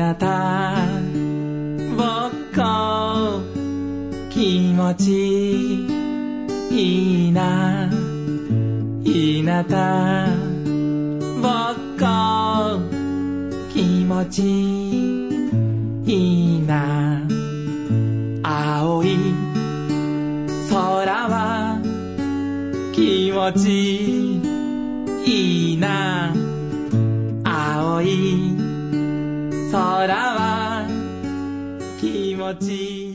なた僕気持ちいいなひなた僕気持ちいいな青い空は気持ちいいな青い空は気持ちいい